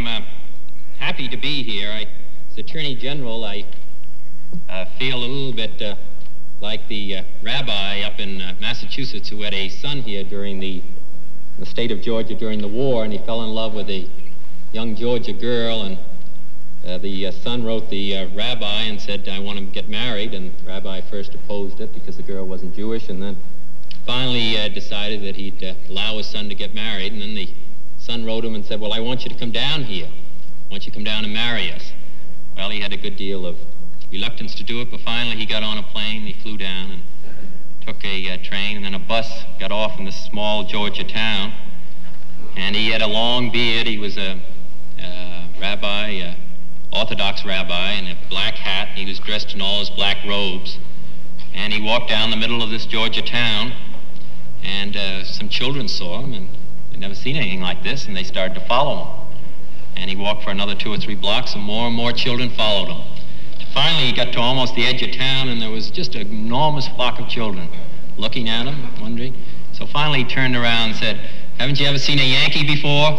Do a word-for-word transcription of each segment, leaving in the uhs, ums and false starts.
am uh, happy to be here. I, as Attorney General, I uh, feel a little bit uh, like the uh, rabbi up in uh, Massachusetts who had a son here during the, the state of Georgia during the war, and he fell in love with a young Georgia girl, and uh, the uh, son wrote the uh, rabbi and said, I want to get married, and the rabbi first opposed it because the girl wasn't Jewish, and then finally uh, decided that he'd uh, allow his son to get married, and then the son wrote him and said, well, I want you to come down here. I want you to come down and marry us. Well, he had a good deal of reluctance to do it, but finally he got on a plane, he flew down and took a uh, train, and then a bus got off in this small Georgia town, and he had a long beard. He was a uh, rabbi, a Orthodox rabbi, in a black hat. He was dressed in all his black robes, and he walked down the middle of this Georgia town, and uh, some children saw him, and they'd never seen anything like this, and they started to follow him. And he walked for another two or three blocks, and more and more children followed him. Finally, he got to almost the edge of town, and there was just an enormous flock of children looking at him, wondering. So finally, he turned around and said, haven't you ever seen a Yankee before?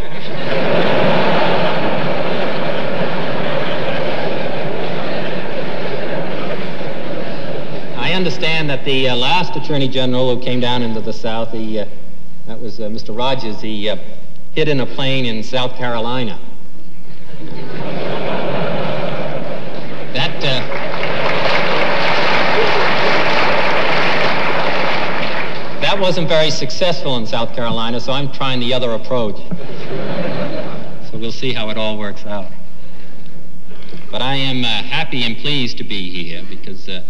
I understand that the uh, last Attorney General who came down into the South, he, uh, that was uh, Mister Rogers, he uh, hid in a plane in South Carolina. That, uh, that wasn't very successful in South Carolina, so I'm trying the other approach. So we'll see how it all works out. But I am uh, happy and pleased to be here because uh,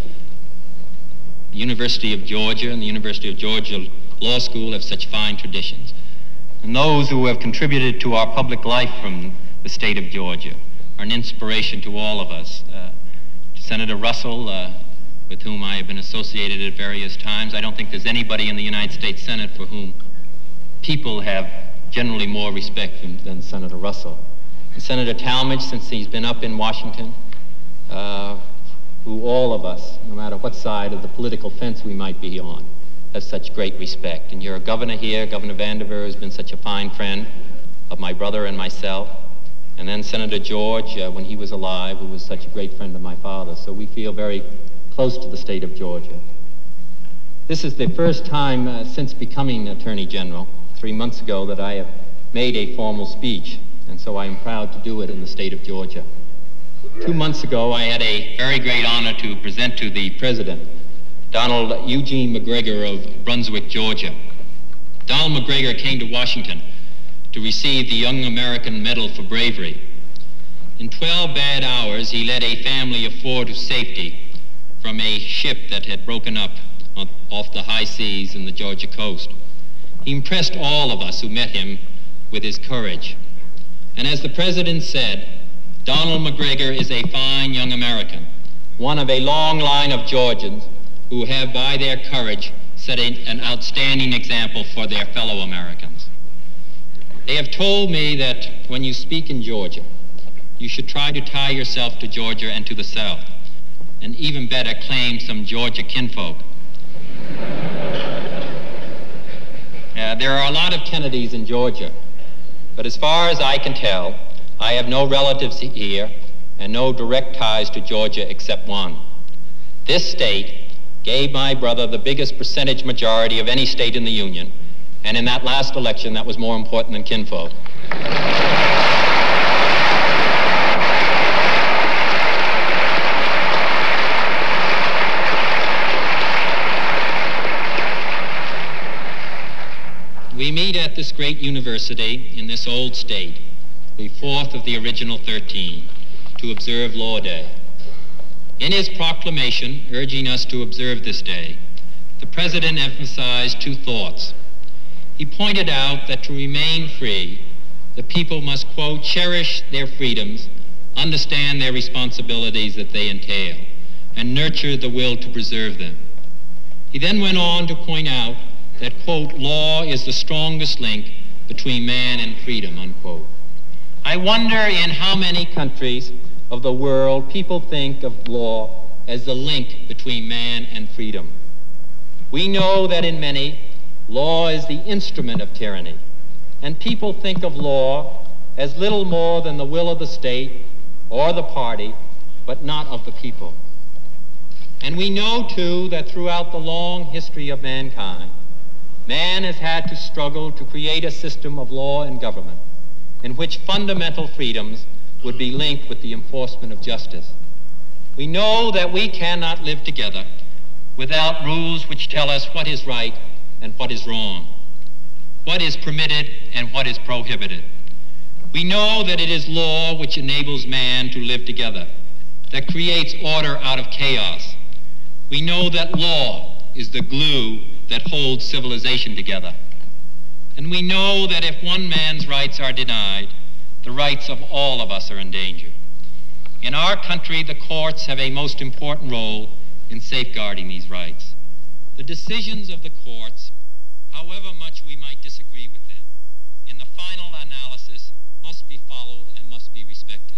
the University of Georgia and the University of Georgia Law School have such fine traditions. And those who have contributed to our public life from the state of Georgia are an inspiration to all of us. Uh, Senator Russell, uh, with whom I have been associated at various times, I don't think there's anybody in the United States Senate for whom people have generally more respect than, than Senator Russell. And Senator Talmadge, since he's been up in Washington, uh, who all of us, no matter what side of the political fence we might be on, have such great respect. And your governor here, Governor Vandiver, has been such a fine friend of my brother and myself. And then Senator George, uh, when he was alive, who was such a great friend of my father. So we feel very close to the state of Georgia. This is the first time uh, since becoming Attorney General, three months ago, that I have made a formal speech. And so I am proud to do it in the state of Georgia. Two months ago, I had a very great honor to present to the President, Donald Eugene McGregor of Brunswick, Georgia. Donald McGregor came to Washington to receive the Young American Medal for Bravery. In twelve bad hours, he led a family of four to safety from a ship that had broken up on, off the high seas in the Georgia coast. He impressed all of us who met him with his courage. And as the President said, Donald McGregor is a fine young American, one of a long line of Georgians who have, by their courage, set a, an outstanding example for their fellow Americans. They have told me that when you speak in Georgia, you should try to tie yourself to Georgia and to the South, and even better, claim some Georgia kinfolk. uh, there are a lot of Kennedys in Georgia, but as far as I can tell, I have no relatives here and no direct ties to Georgia except one. This state gave my brother the biggest percentage majority of any state in the Union, and in that last election, that was more important than kinfolk. We meet at this great university in this old state, the fourth of the original thirteen, to observe Law Day. In his proclamation urging us to observe this day, the President emphasized two thoughts. He pointed out that to remain free, the people must, quote, cherish their freedoms, understand their responsibilities that they entail, and nurture the will to preserve them. He then went on to point out that, quote, law is the strongest link between man and freedom, unquote. I wonder in how many countries of the world people think of law as the link between man and freedom. We know that in many, law is the instrument of tyranny, and people think of law as little more than the will of the state or the party, but not of the people. And we know, too, that throughout the long history of mankind, man has had to struggle to create a system of law and government in which fundamental freedoms would be linked with the enforcement of justice. We know that we cannot live together without rules which tell us what is right and what is wrong, what is permitted and what is prohibited. We know that it is law which enables man to live together, that creates order out of chaos. We know that law is the glue that holds civilization together. And we know that if one man's rights are denied, the rights of all of us are in danger. In our country, the courts have a most important role in safeguarding these rights. The decisions of the courts, however much we might disagree with them, in the final analysis must be followed and must be respected.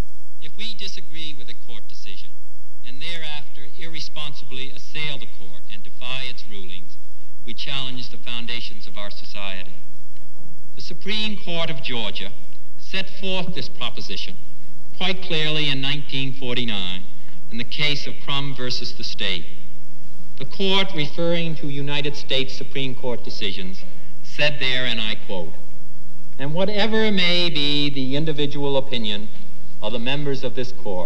If we disagree with a court decision and thereafter irresponsibly assail the court and defy its rulings, we challenge the foundations of our society. The Supreme Court of Georgia set forth this proposition quite clearly in nineteen forty-nine in the case of Crum versus the state. The court, referring to United States Supreme Court decisions, said there, and I quote, "And whatever may be the individual opinion of the members of this court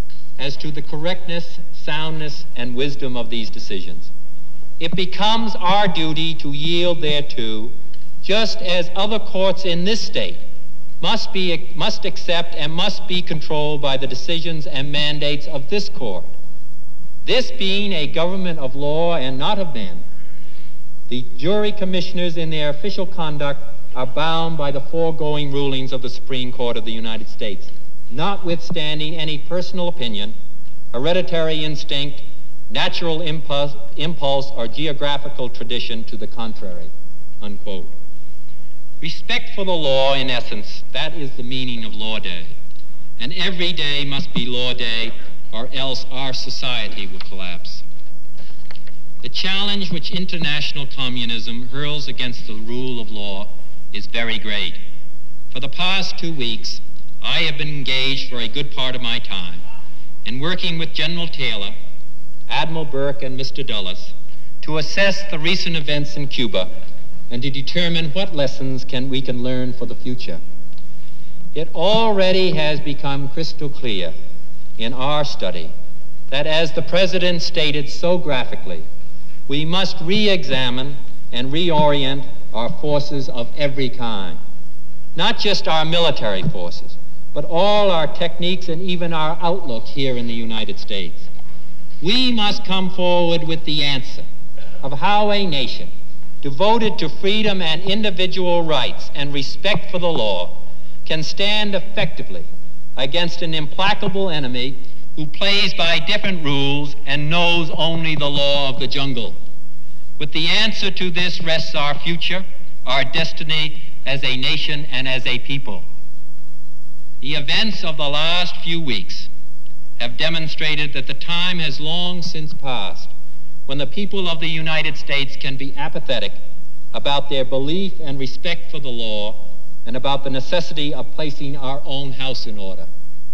as to the correctness, soundness, and wisdom of these decisions, it becomes our duty to yield thereto, just as other courts in this state must be, must accept and must be controlled by the decisions and mandates of this court. This being a government of law and not of men, the jury commissioners in their official conduct are bound by the foregoing rulings of the Supreme Court of the United States, notwithstanding any personal opinion, hereditary instinct, natural impulse, impulse or geographical tradition to the contrary," unquote. Respect for the law, in essence, that is the meaning of Law Day. And every day must be Law Day, or else our society will collapse. The challenge which international communism hurls against the rule of law is very great. For the past two weeks, I have been engaged for a good part of my time in working with General Taylor, Admiral Burke, and Mister Dulles to assess the recent events in Cuba and to determine what lessons can we can learn for the future. It already has become crystal clear in our study that, as the President stated so graphically, we must re-examine and reorient our forces of every kind, not just our military forces, but all our techniques and even our outlook here in the United States. We must come forward with the answer of how a nation devoted to freedom and individual rights and respect for the law can stand effectively against an implacable enemy who plays by different rules and knows only the law of the jungle. With the answer to this rests our future, our destiny as a nation and as a people. The events of the last few weeks have demonstrated that the time has long since passed when the people of the United States can be apathetic about their belief and respect for the law and about the necessity of placing our own house in order.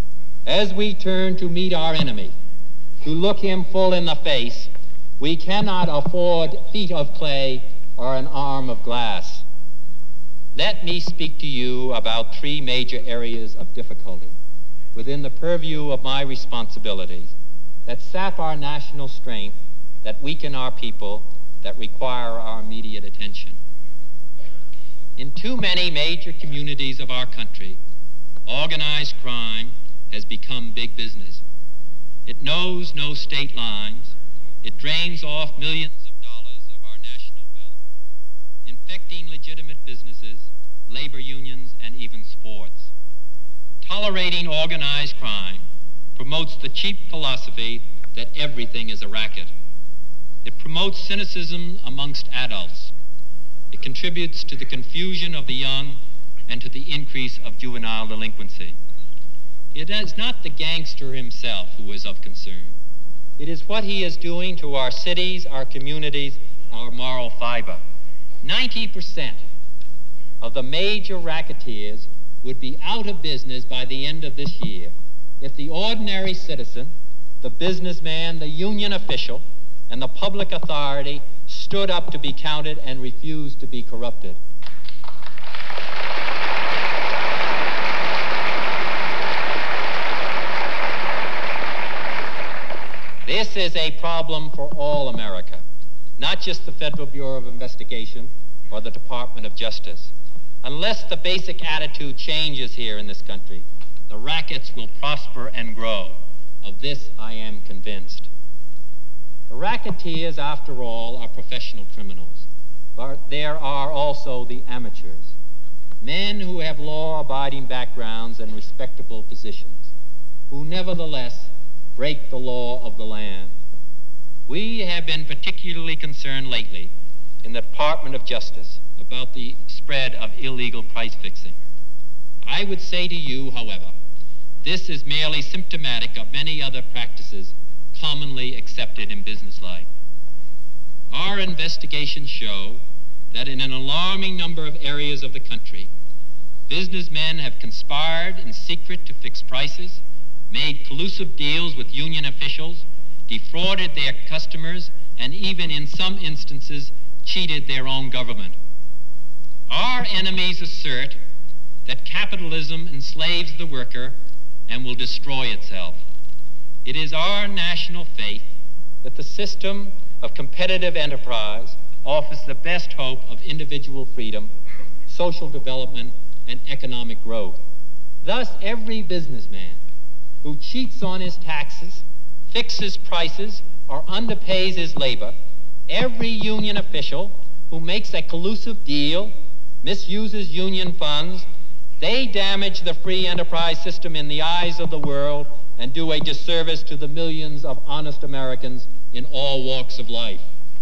As we turn to meet our enemy, to look him full in the face, we cannot afford feet of clay or an arm of glass. Let me speak to you about three major areas of difficulty within the purview of my responsibilities that sap our national strength, that weaken our people, that require our immediate attention. In too many major communities of our country, organized crime has become big business. It knows no state lines. It drains off millions of dollars of our national wealth, infecting legitimate businesses, labor unions, and even sports. Tolerating organized crime promotes the cheap philosophy that everything is a racket. It promotes cynicism amongst adults. It contributes to the confusion of the young and to the increase of juvenile delinquency. It is not the gangster himself who is of concern. It is what he is doing to our cities, our communities, our moral fiber. ninety percent of the major racketeers would be out of business by the end of this year if the ordinary citizen, the businessman, the union official, and the public authority stood up to be counted and refused to be corrupted. This is a problem for all America, not just the Federal Bureau of Investigation or the Department of Justice. Unless the basic attitude changes here in this country, the rackets will prosper and grow. Of this I am convinced. The racketeers, after all, are professional criminals, but there are also the amateurs, men who have law-abiding backgrounds and respectable positions, who nevertheless break the law of the land. We have been particularly concerned lately in the Department of Justice about the spread of illegal price fixing. I would say to you, however, this is merely symptomatic of many other practices commonly accepted in business life. Our investigations show that in an alarming number of areas of the country, businessmen have conspired in secret to fix prices, made collusive deals with union officials, defrauded their customers, and even in some instances cheated their own government. Our enemies assert that capitalism enslaves the worker and will destroy itself. It is our national faith that the system of competitive enterprise offers the best hope of individual freedom, social development, and economic growth. Thus, every businessman who cheats on his taxes, fixes prices, or underpays his labor, every union official who makes a collusive deal, misuses union funds, they damage the free enterprise system in the eyes of the world and do a disservice to the millions of honest Americans in all walks of life.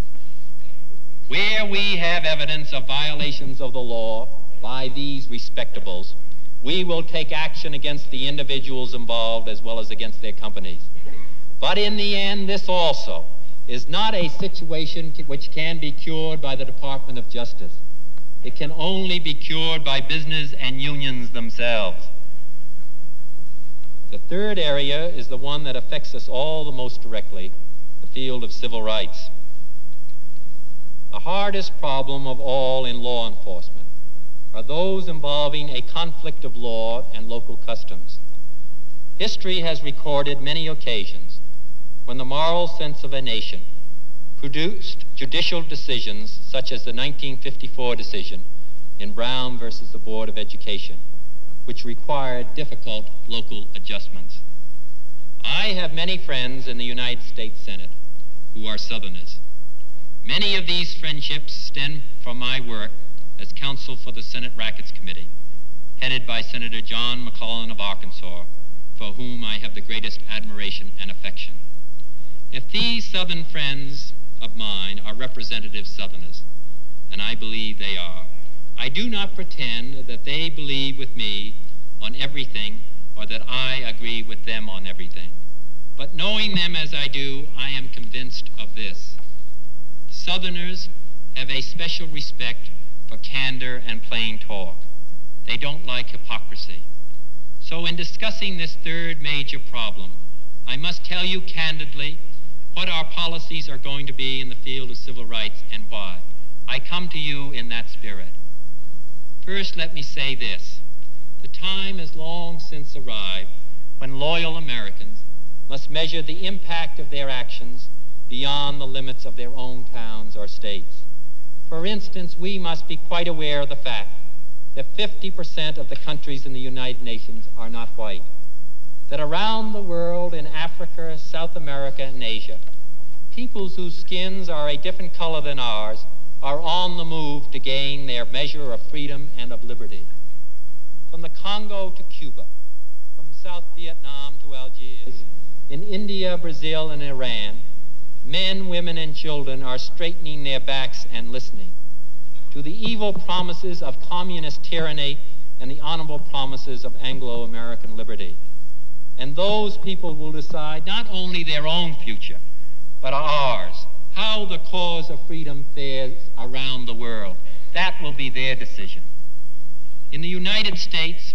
Where we have evidence of violations of the law by these respectables, we will take action against the individuals involved as well as against their companies. But in the end, this also is not a situation which can be cured by the Department of Justice. It can only be cured by business and unions themselves. The third area is the one that affects us all the most directly, the field of civil rights. The hardest problem of all in law enforcement are those involving a conflict of law and local customs. History has recorded many occasions when the moral sense of a nation produced judicial decisions such as the nineteen fifty-four decision in Brown versus the Board of Education, which required difficult local adjustments. I have many friends in the United States Senate who are Southerners. Many of these friendships stem from my work as counsel for the Senate Rackets Committee, headed by Senator John McClellan of Arkansas, for whom I have the greatest admiration and affection. If these Southern friends of mine are representative Southerners, and I believe they are, I do not pretend that they believe with me on everything or that I agree with them on everything. But knowing them as I do, I am convinced of this. Southerners have a special respect for candor and plain talk. They don't like hypocrisy. So in discussing this third major problem, I must tell you candidly what our policies are going to be in the field of civil rights and why. I come to you in that spirit. First, let me say this. The time has long since arrived when loyal Americans must measure the impact of their actions beyond the limits of their own towns or states. For instance, we must be quite aware of the fact that fifty percent of the countries in the United Nations are not white, that around the world in Africa, South America, and Asia, peoples whose skins are a different color than ours are on the move to gain their measure of freedom and of liberty. From the Congo to Cuba, from South Vietnam to Algiers, in India, Brazil, and Iran, men, women, and children are straightening their backs and listening to the evil promises of communist tyranny and the honorable promises of Anglo-American liberty. And those people will decide not only their own future, but ours, how the cause of freedom fares around the world. That will be their decision. In the United States,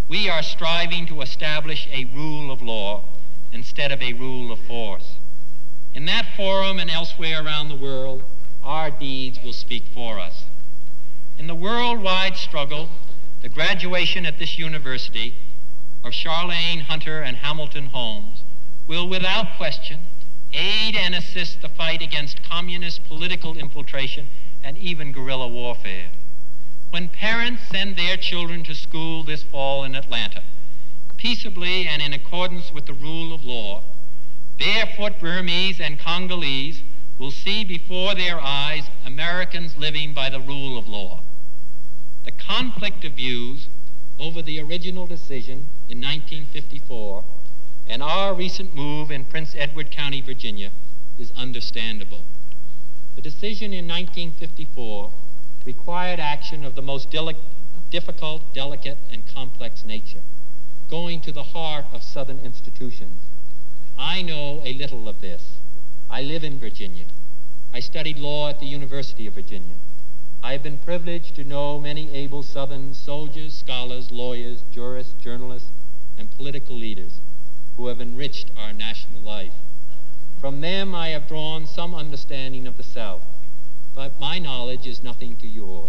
we are striving to establish a rule of law instead of a rule of force. In that forum and elsewhere around the world, our deeds will speak for us. In the worldwide struggle, the graduation at this university of Charlene Hunter and Hamilton Holmes will, without question, aid and assist the fight against communist political infiltration and even guerrilla warfare. When parents send their children to school this fall in Atlanta, peaceably and in accordance with the rule of law, barefoot Burmese and Congolese will see before their eyes Americans living by the rule of law. The conflict of views over the original decision in nineteen fifty-four and our recent move in Prince Edward County, Virginia, is understandable. The decision in nineteen fifty-four required action of the most deli- difficult, delicate, and complex nature, going to the heart of Southern institutions. I know a little of this. I live in Virginia. I studied law at the University of Virginia. I have been privileged to know many able Southern soldiers, scholars, lawyers, jurists, journalists, and political leaders who have enriched our national life. From them I have drawn some understanding of the South, but my knowledge is nothing to yours.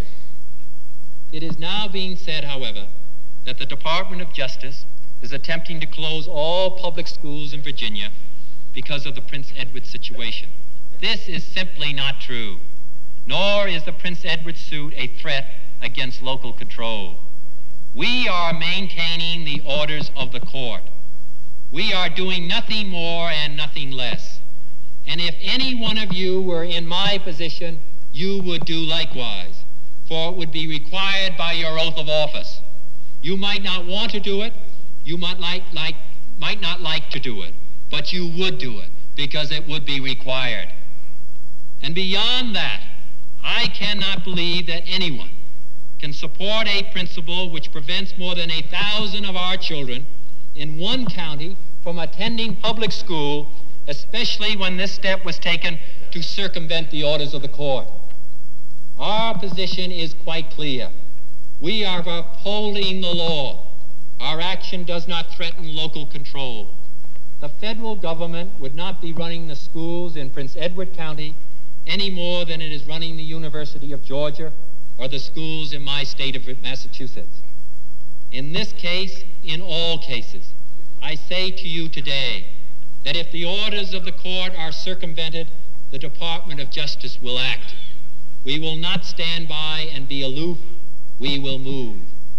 It is now being said, however, that the Department of Justice is attempting to close all public schools in Virginia because of the Prince Edward situation. This is simply not true, nor is the Prince Edward suit a threat against local control. We are maintaining the orders of the court. We are doing nothing more and nothing less. And if any one of you were in my position, you would do likewise, for it would be required by your oath of office. You might not want to do it, you might, like, like, might not like to do it, but you would do it because it would be required. And beyond that, I cannot believe that anyone can support a principle which prevents more than a thousand of our children in one county from attending public school, especially when this step was taken to circumvent the orders of the court. Our position is quite clear. We are upholding the law. Our action does not threaten local control. The federal government would not be running the schools in Prince Edward County any more than it is running the University of Georgia or the schools in my state of Massachusetts. In this case, in all cases, I say to you today that if the orders of the court are circumvented, the Department of Justice will act. We will not stand by and be aloof. We will move.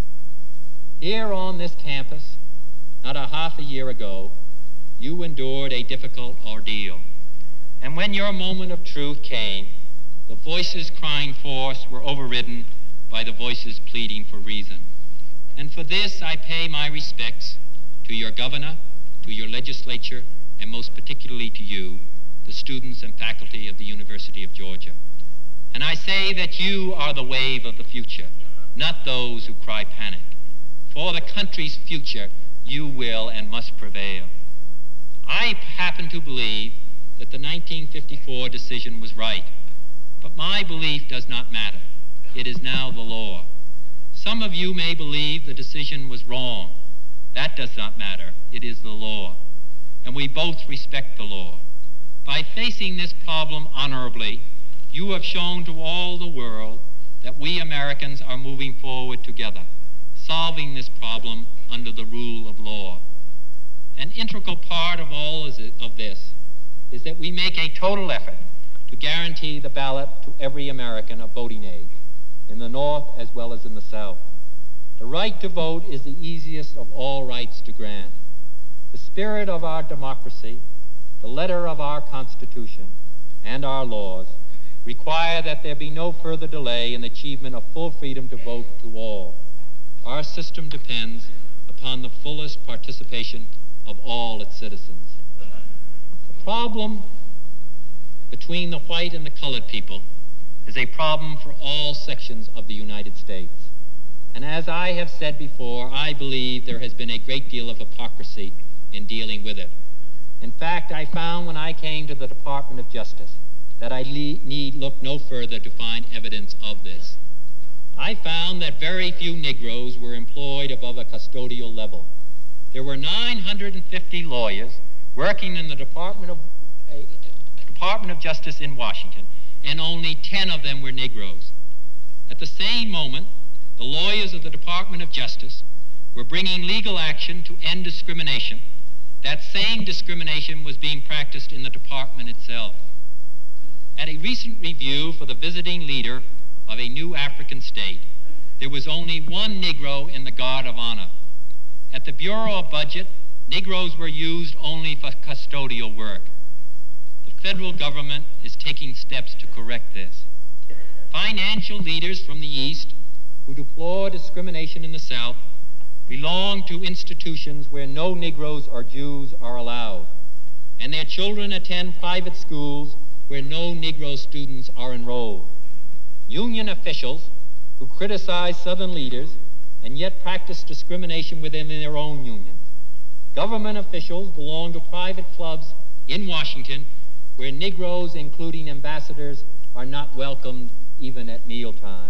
Here on this campus, not a half a year ago, you endured a difficult ordeal. And when your moment of truth came, the voices crying force were overridden by the voices pleading for reason. And for this I pay my respects to your governor, to your legislature, and most particularly to you, the students and faculty of the University of Georgia. And I say that you are the wave of the future, not those who cry panic. For the country's future, you will and must prevail. I happen to believe that the nineteen fifty-four decision was right, but my belief does not matter. It is now the law. Some of you may believe the decision was wrong. That does not matter. It is the law. And we both respect the law. By facing this problem honorably, you have shown to all the world that we Americans are moving forward together, solving this problem under the rule of law. An integral part of all of this is that we make a total effort to guarantee the ballot to every American of voting age, in the North as well as in the South. The right to vote is the easiest of all rights to grant. The spirit of our democracy, the letter of our Constitution, and our laws require that there be no further delay in the achievement of full freedom to vote to all. Our system depends upon the fullest participation of all its citizens. The problem between the white and the colored people is a problem for all sections of the United States. And as I have said before, I believe there has been a great deal of hypocrisy in dealing with it. In fact, I found when I came to the Department of Justice that I le- need look no further to find evidence of this. I found that very few Negroes were employed above a custodial level. There were nine hundred fifty lawyers working in the Department of, uh, Department of Justice in Washington, and only ten of them were Negroes. At the same moment, the lawyers of the Department of Justice were bringing legal action to end discrimination. That same discrimination was being practiced in the department itself. At a recent review for the visiting leader of a new African state, there was only one Negro in the Guard of Honor. At the Bureau of Budget, Negroes were used only for custodial work. The federal government is taking steps to correct this. Financial leaders from the East who deplore discrimination in the South belong to institutions where no Negroes or Jews are allowed, and their children attend private schools where no Negro students are enrolled. Union officials who criticize Southern leaders and yet practice discrimination within their own unions. Government officials belong to private clubs in Washington where Negroes, including ambassadors, are not welcomed even at mealtimes.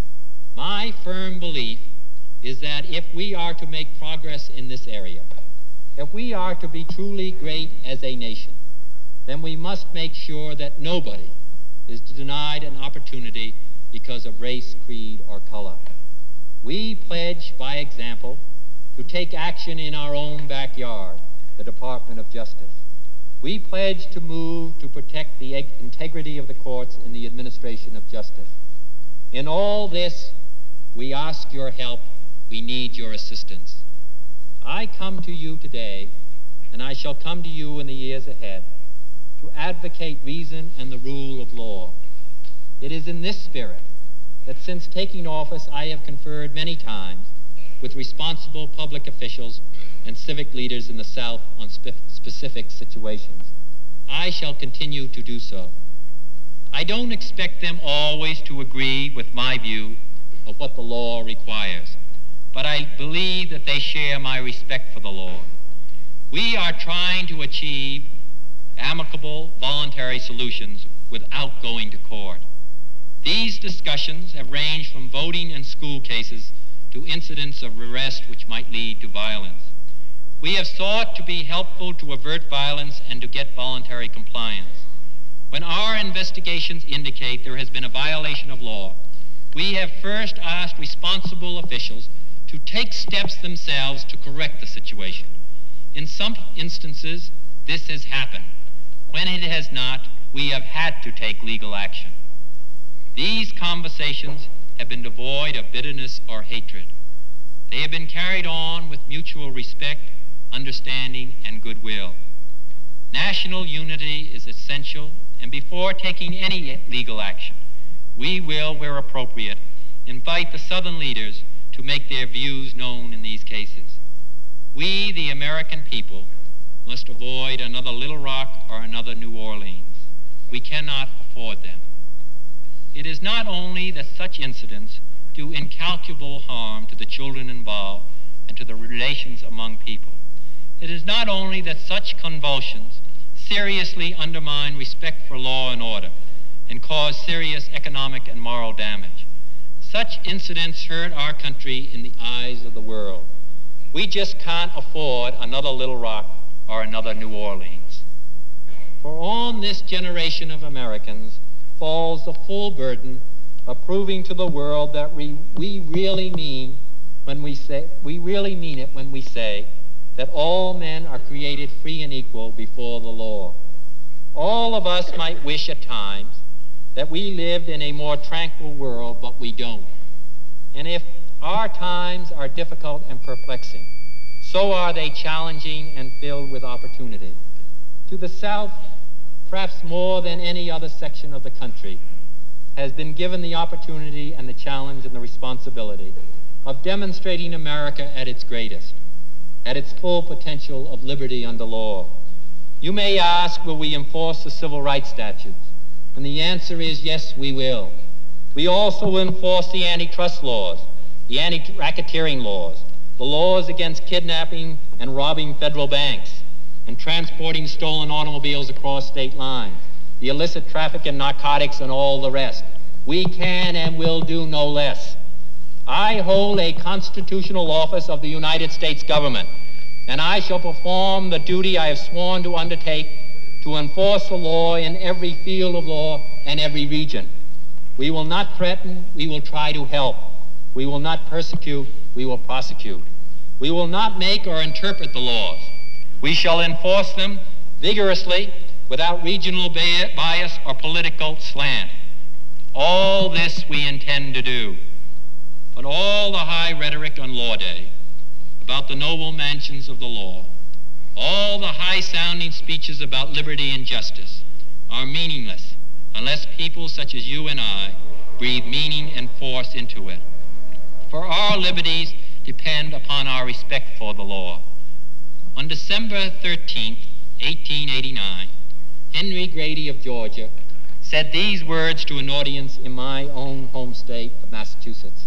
My firm belief is that if we are to make progress in this area, if we are to be truly great as a nation, then we must make sure that nobody is denied an opportunity because of race, creed, or color. We pledge, by example, to take action in our own backyard, the Department of Justice. We pledge to move to protect the integrity of the courts in the administration of justice. In all this, we ask your help. We need your assistance. I come to you today, and I shall come to you in the years ahead, to advocate reason and the rule of law. It is in this spirit that since taking office I have conferred many times with responsible public officials and civic leaders in the South on spe- specific situations. I shall continue to do so. I don't expect them always to agree with my view of what the law requires, but I believe that they share my respect for the law. We are trying to achieve amicable, voluntary solutions without going to court. These discussions have ranged from voting and school cases to incidents of arrest which might lead to violence. We have sought to be helpful to avert violence and to get voluntary compliance. When our investigations indicate there has been a violation of law, we have first asked responsible officials to take steps themselves to correct the situation. In some instances, this has happened. When it has not, we have had to take legal action. These conversations have been devoid of bitterness or hatred. They have been carried on with mutual respect, understanding, and goodwill. National unity is essential, and before taking any legal action, we will, where appropriate, invite the Southern leaders to make their views known in these cases. We, the American people, must avoid another Little Rock or another New Orleans. We cannot afford them. It is not only that such incidents do incalculable harm to the children involved and to the relations among people. It is not only that such convulsions seriously undermine respect for law and order and cause serious economic and moral damage. Such incidents hurt our country in the eyes of the world. We just can't afford another Little Rock or another New Orleans. For on this generation of Americans falls the full burden of proving to the world that we, we really mean when we say we really mean it when we say that all men are created free and equal before the law. All of us might wish at times that we lived in a more tranquil world, but we don't. And if our times are difficult and perplexing, so are they challenging and filled with opportunity. To the South, perhaps more than any other section of the country, has been given the opportunity and the challenge and the responsibility of demonstrating America at its greatest, at its full potential of liberty under law. You may ask, will we enforce the civil rights statutes? And the answer is yes, we will. We also will enforce the antitrust laws, the anti-racketeering laws, the laws against kidnapping and robbing federal banks, and transporting stolen automobiles across state lines, the illicit traffic in narcotics and all the rest. We can and will do no less. I hold a constitutional office of the United States government, and I shall perform the duty I have sworn to undertake to enforce the law in every field of law and every region. We will not threaten, we will try to help. We will not persecute, we will prosecute. We will not make or interpret the laws. We shall enforce them vigorously without regional bias or political slant. All this we intend to do. But all the high rhetoric on Law Day about the noble mansions of the law, all the high-sounding speeches about liberty and justice are meaningless unless people such as you and I breathe meaning and force into it. For our liberties depend upon our respect for the law. On December thirteenth, eighteen eighty-nine, Henry Grady of Georgia said these words to an audience in my own home state of Massachusetts.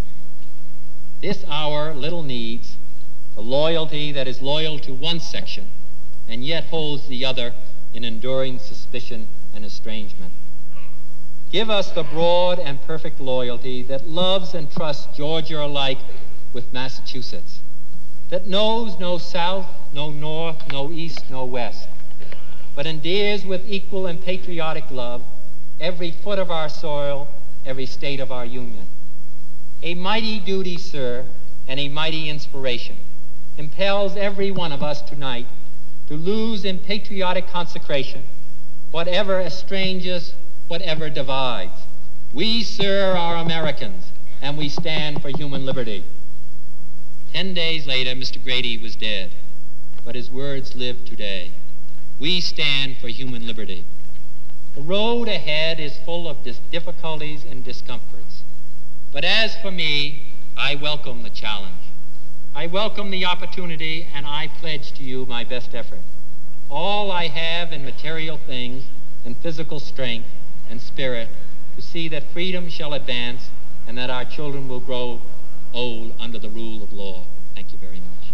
This hour little needs the loyalty that is loyal to one section and yet holds the other in enduring suspicion and estrangement. Give us the broad and perfect loyalty that loves and trusts Georgia alike with Massachusetts, that knows no south, no north, no east, no west, but endears with equal and patriotic love every foot of our soil, every state of our union. A mighty duty, sir, and a mighty inspiration impels every one of us tonight to lose in patriotic consecration whatever estranges, whatever divides. We, sir, are Americans, and we stand for human liberty. Ten days later, Mister Grady was dead, but his words live today. We stand for human liberty. The road ahead is full of dis- difficulties and discomforts. But as for me, I welcome the challenge. I welcome the opportunity, and I pledge to you my best effort. All I have in material things and physical strength and spirit to see that freedom shall advance and that our children will grow old under the rule of law. Thank you very much.